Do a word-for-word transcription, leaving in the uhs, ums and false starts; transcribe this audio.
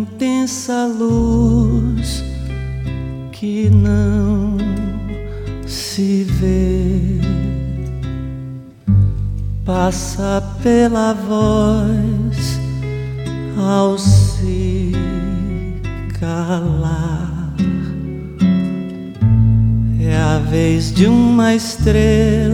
intensa luz que não se vê, passa pela voz ao se calar. É a vez de uma estrela